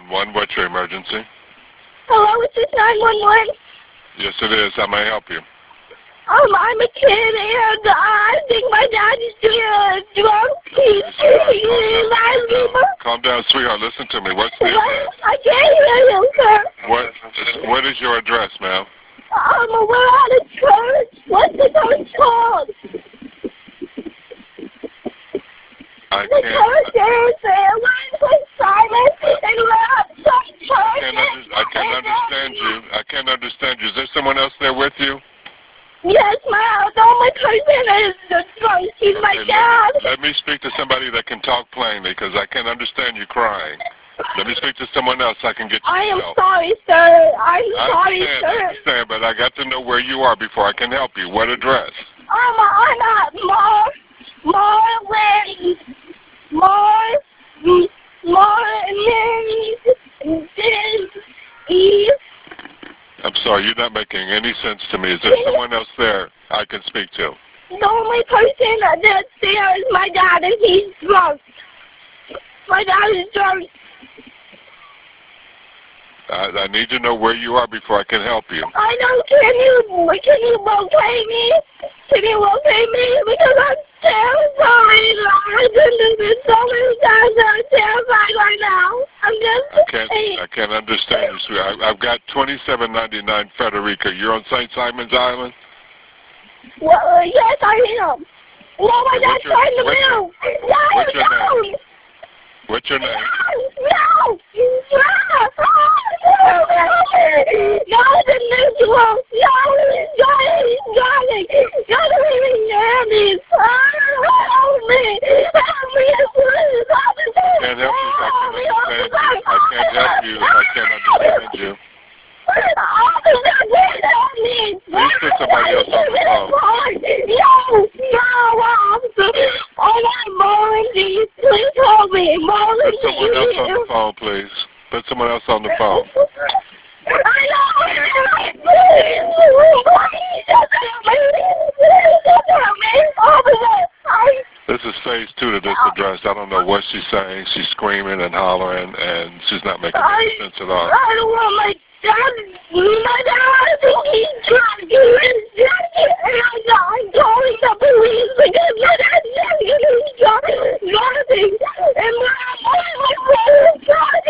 911. What's your emergency? Hello, is this 911? Yes, it is. How may I help you? I'm a kid, and I think my dad is drunk. Calm down, sweetheart. Listen to me. What's the address? I can't hear you, sir. What is your address, ma'am? We're at a church. What's the church called? The church is Simon, and we're at some church. I can't understand you. I can't understand you. Is there someone else there with you? Yes, my cousin is drunk. He's my dad. Let me speak to somebody that can talk plainly, because I can't understand you crying. Let me speak to someone else so I can get you I am help. sorry, sir. I understand, but I got to know where you are before I can help you. What address? I'm at I'm sorry, you're not making any sense to me. Is there someone else there I can speak to? The only person that's there is my dad, and he's drunk. My dad is drunk. I need to know where you are before I can help you. I know. Can you locate me? Can you locate me? Because I'm terrified. I've been through this so many times. I'm terrified right now. I can't understand you, sweetheart. I've got 2799 Frederica. You're on St. Simon's Island? Well, yes, I am. Well, my dad's trying to move. What's your name? What's your name? No! No, the neutral! No, he's driving! You're leaving Andy! Help me! Help me! I can't help you if I can't understand you. I can't help you if I can't understand you. Please put somebody else on the phone. No, officer! I'm Marlon, please help me! Marlon, put someone else on the phone, please. Put someone else on the phone. This is phase 2 to this address. I don't know what she's saying. She's screaming and hollering, and she's not making any sense at all. I don't want my dad. I think he's drunk. And I'm calling the police because my dad said he was driving. And my brother is drunk.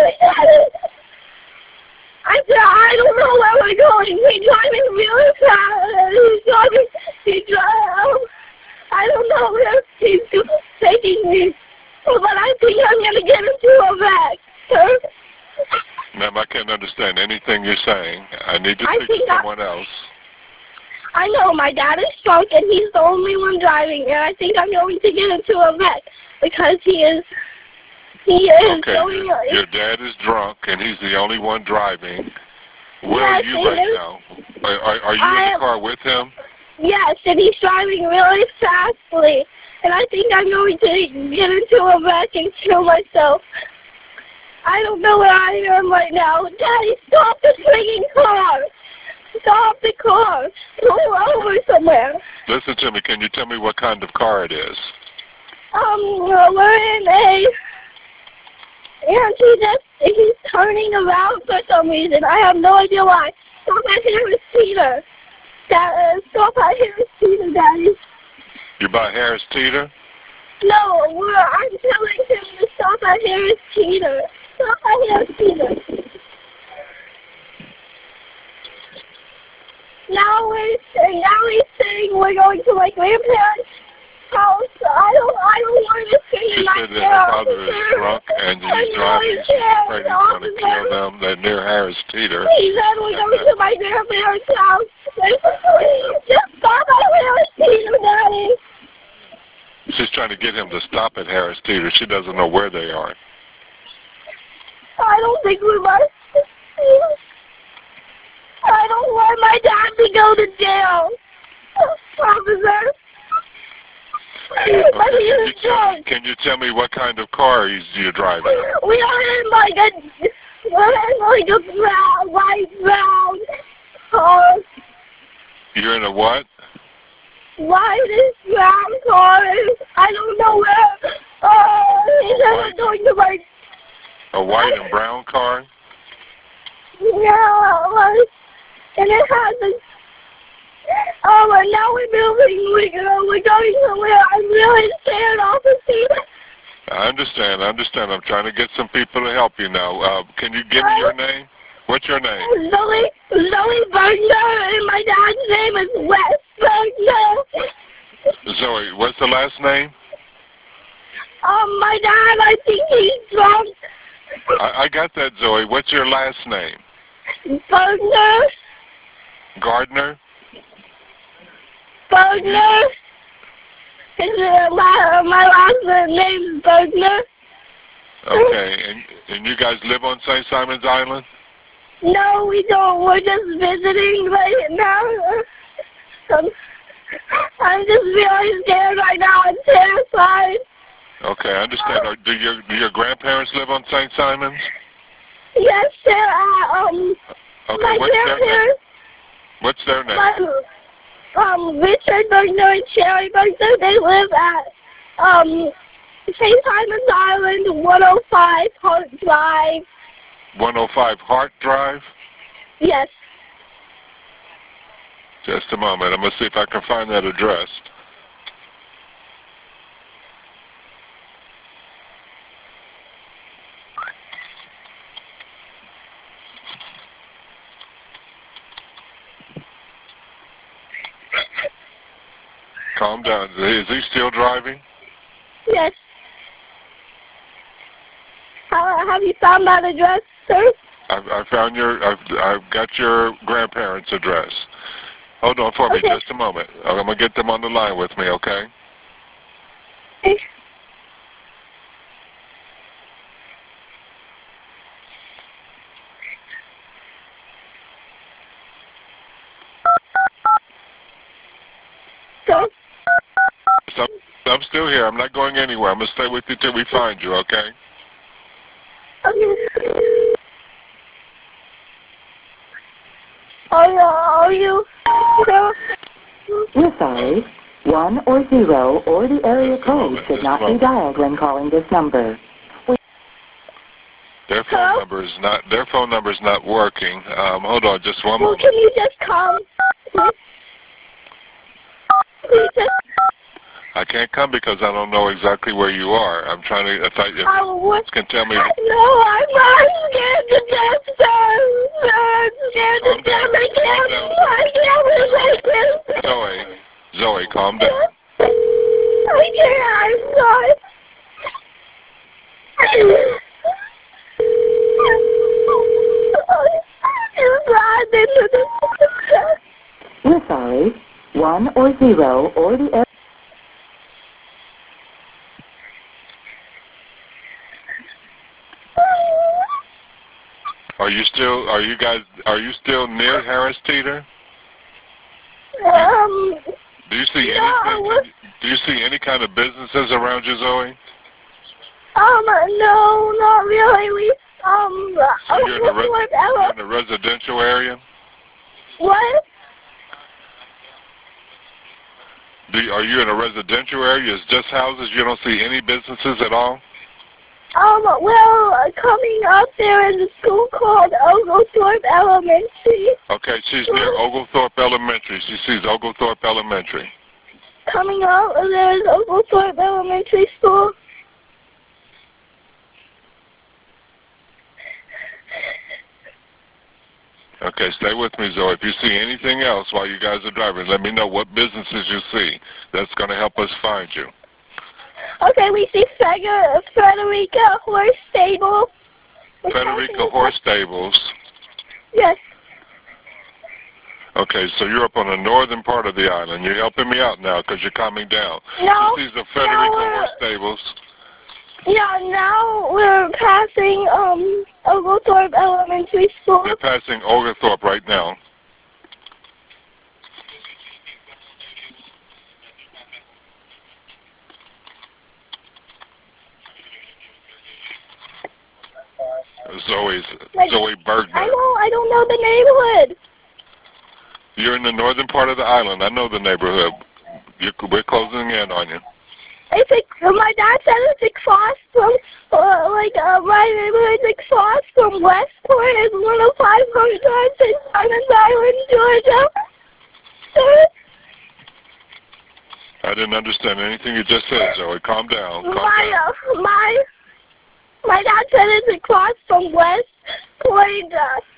I said, I don't know where we're going. He's driving really fast. He's driving. I don't know where he's taking me. But I think I'm going to get into a wreck, sir. Ma'am, I can't understand anything you're saying. I need to speak to someone else. I know. My dad is drunk, and he's the only one driving, and I think I'm going to get into a wreck because he is okay, going... Your dad is drunk, and he's the only one driving. Where are you right now? Are you in the car with him? Yes, and he's driving really fastly, and I think I'm going to get into a wreck and kill myself. I don't know where I am right now. Daddy, stop the swinging car. Stop the car. Go over somewhere. Listen to me. Can you tell me what kind of car it is? We're in a... And he's turning around for some reason. I have no idea why. Stop at Harris Teeter. Stop at Harris Teeter, Daddy. You're by Harris Teeter? No, I'm telling him to stop at Harris Teeter. Stop at Harris Teeter. Now he's saying we're going to my grandparents' house. I don't want to see my parents. You said that your father is drunk and he's driving. She's afraid he's going to kill them. They're near Harris Teeter. He said we're going to my grandparents' house. Just stop at Harris Teeter, Daddy. She's trying to get him to stop at Harris Teeter. She doesn't know where they are. I don't think we must. I don't want my dad to go to jail, officer. Okay, can you tell me what kind of car you're driving? We are in like a white brown car. You're in a what? White brown car. I don't know where. He said we're going to my A white and brown car? Yeah, and it has a... and now we're moving. We're going somewhere. I'm really scared, officer. I understand. I'm trying to get some people to help you now. Can you give me your name? What's your name? Zoe Bergner, and my dad's name is Wes Bergner. Zoe, what's the last name? My dad, I think he's drunk. I got that, Zoe. What's your last name? Bergner. Gardner? Bergner. My last name is Bergner. Okay, and you guys live on St. Simon's Island? No, we don't. We're just visiting right now. I'm just really scared right now. I'm terrified. Okay, I understand. Do your grandparents live on St. Simon's? Yes, sir. Okay, my grandparents. What's their name? Richard Bergner and Sherry Bergner. They live at St. Simon's Island, 105 Hart Drive. 105 Hart Drive? Yes. Just a moment. I'm going to see if I can find that address. Calm down. Is he still driving? Yes. Have you found that address, sir? I've got your grandparents' address. Hold on for me just a moment. I'm going to get them on the line with me, okay? Okay. So I'm still here. I'm not going anywhere. I'm going to stay with you till we find you, okay? Okay. Are you? We're sorry. 1 or 0 or the area code should not be dialed when calling this number. Their phone number is not working. Hold on, just one moment. Can you just come? Please just... I can't come because I don't know exactly where you are. I'm trying to. If you can tell me. No, I'm scared to death, sir. I'm scared to death. I can't. Zoe, calm down. I can't. I'm sorry. We're sorry. 1 or 0 or the area. Are you still near Harris Teeter? Do you see anything? Do you see any kind of businesses around you, Zoe? No, not really. So you're in a residential area? What? Are you in a residential area? It's just houses? You don't see any businesses at all? Well, coming up there is a school called Oglethorpe Elementary. Okay, she's near Oglethorpe Elementary. She sees Oglethorpe Elementary. Coming up, there's Oglethorpe Elementary School. Okay, stay with me, Zoe. If you see anything else while you guys are driving, let me know what businesses you see. That's going to help us find you. Okay, we see Frederica Horse Stable. Frederica Horse Stables. Yes. Okay, so you're up on the northern part of the island. You're helping me out now because you're coming down. No. This is the Frederica Horse Stables. Yeah, now we're passing Oglethorpe Elementary School. You're passing Oglethorpe right now. Zoe Bergner. I don't know the neighborhood. You're in the northern part of the island. I know the neighborhood. We're closing in on you. My dad said it's across from, my neighborhood's across from Westport and 105 Hard Drive in Simons Island, Georgia. I didn't understand anything you just said, Zoe. Calm down. My dad said it's across from Westport,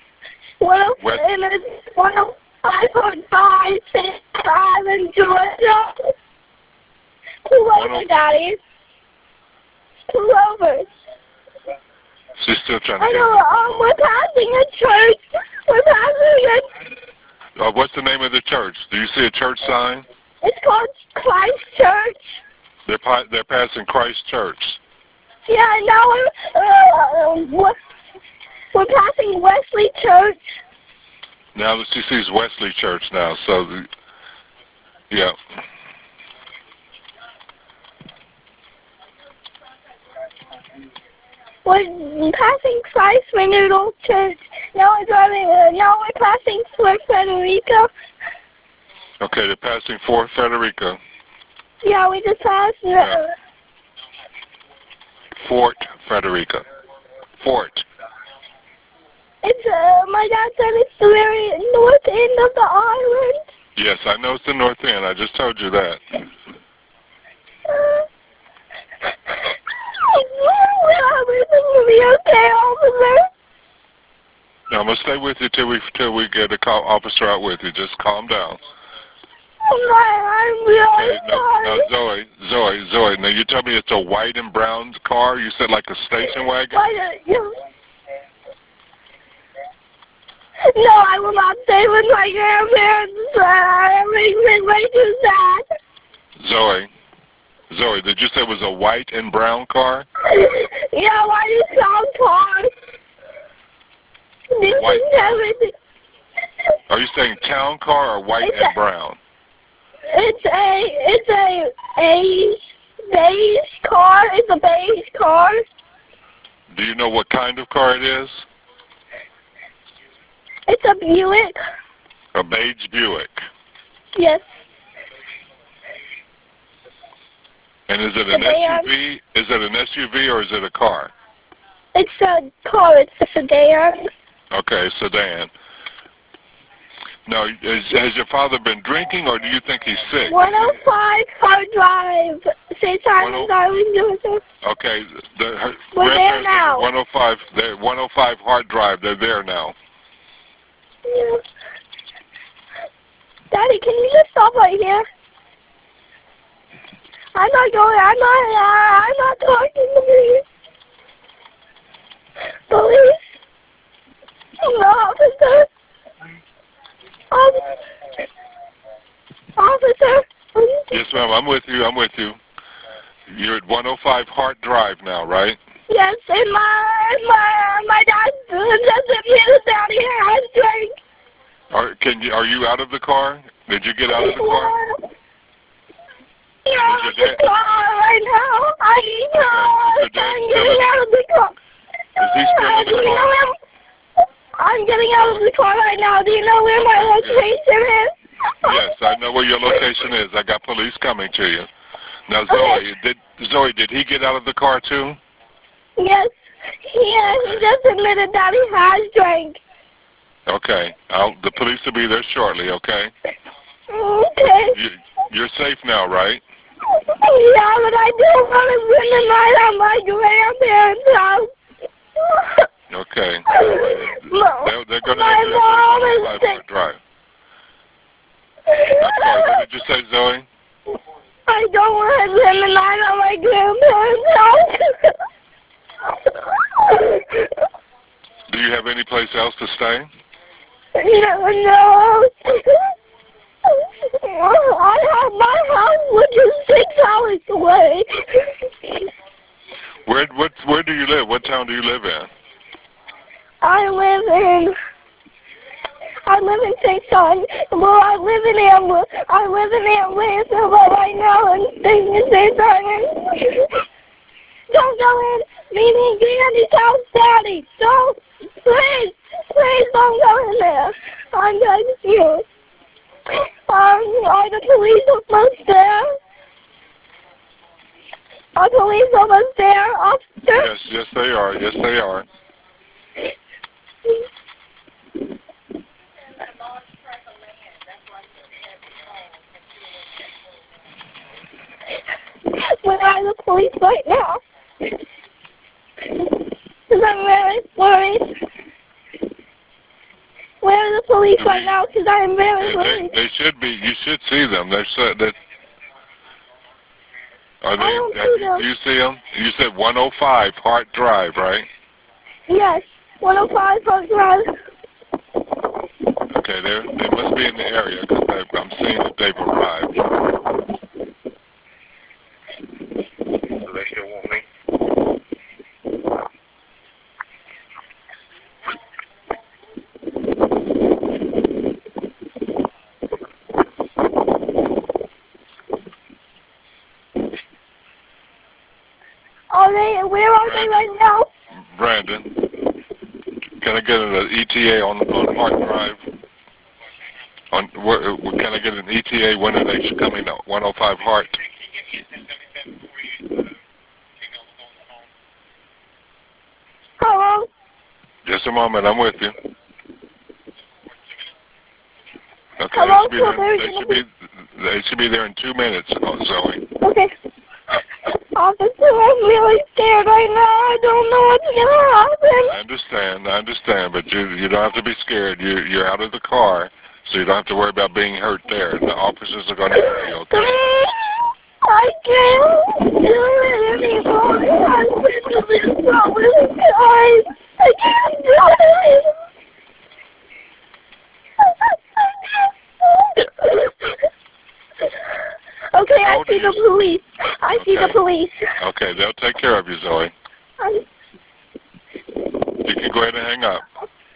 105 Hard Drive in Island, Georgia. Pull over, Daddy. Pull over. She's still trying to I know, we're passing a church. We're passing a... what's the name of the church? Do you see a church sign? It's called Christ Church. They're passing Christ Church. Yeah, now we're passing Wesley Church. Now she sees Wesley Church now, so, yeah. We're passing Christ Renewal Church. Now we're passing Fort Frederica. Okay, they're passing Fort Frederica. Yeah, we just passed Fort Frederica. Fort. It's my dad said it's the very north end of the island. Yes, I know it's the north end. I just told you that. Will be okay, officer? Now, I'm going to stay with you till we get a officer out with you. Just calm down. I'm really sorry. Now, Zoe, now you tell me it's a white and brown car? You said like a station wagon? No, I will not stay with my grandparents. It makes me way too sad. Zoe, did you say it was a white and brown car? Yeah, white and brown car. White. Are you saying town car or white and brown? It's a beige car. It's a beige car. Do you know what kind of car it is? It's a Buick. A beige Buick. Yes. And is it an SUV? Is it an SUV or is it a car? It's a car. It's a sedan. Okay, sedan. Now, has your father been drinking, or do you think he's sick? 105 Hard Drive, St. Simons Island, Georgia. Okay, we're there now. 105 Hard Drive. They're there now. Yeah. Daddy, can you just stop right here? I'm not talking to me. Police? No, officer. Officer. Yes, ma'am. I'm with you. You're at 105 Hart Drive now, right? Yes, and my dad just admitted that he had drink. Are you out of the car? Did you get out of the car? Yeah, out of the car right now. I know. I'm getting out of the car. Is he still in the car? I'm getting out of the car right now. Do you know where my location is? Yes, I know where your location is. I got police coming to you. Now, Zoe, did he get out of the car too? Yes. Yeah, he just admitted that he has drank. Okay. The police will be there shortly, okay? Okay. You're safe now, right? Yeah, but I don't want to spend the night at my grandparents' house. Okay. No. They're going to have you at 105 Hart Drive. I'm sorry, what did you say, Zoe? I don't want to spend the night at my grandparents' house. Do you have any place else to stay? No. I have my house, which is 6 hours away. Where do you live? What town do you live in? I live in St. John. Well, I live in Atlanta, but right now I'm staying in St. John. Don't go in. Meaning Granny's house, Daddy. Don't. Please don't go in there. I'm begging you. Are the police almost there? Are police almost there, officer? Yes, they are. Yes, they are. Where are the police right now? Because I'm very worried. Where are the police right now? Because I am very worried. They should be. You should see them. They're so that. Are they? I don't see them. Do you see them? You said 105 Hart Drive, right? Yes, 105 Park Drive. Okay, they must be in the area because I'm seeing that they've arrived. Do they still want me? Where are they right now? Brandon, can I get an ETA on Hart Drive? Can I get an ETA? When are they coming out? 105 Hart. Hello? Just a moment, I'm with you. Okay, Hello? they should be there in 2 minutes, Zoe. Okay. Officer, I'm really scared right now. I don't know what's gonna happen. I understand, but you don't have to be scared. You're out of the car, so you don't have to worry about being hurt there. The officers are going to help you, okay? I can't do it anymore. I've been doing so many times. I can't do it. Okay, I see the police. I see the police. Okay, they'll take care of you, Zoe. You can go ahead and hang up.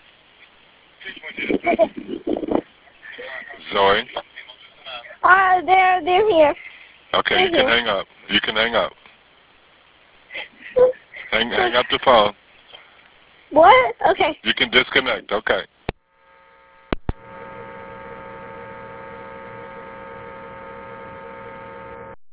Zoe? They're here. Okay, you can hang up. You can hang up. Hang up the phone. What? Okay. You can disconnect. Okay.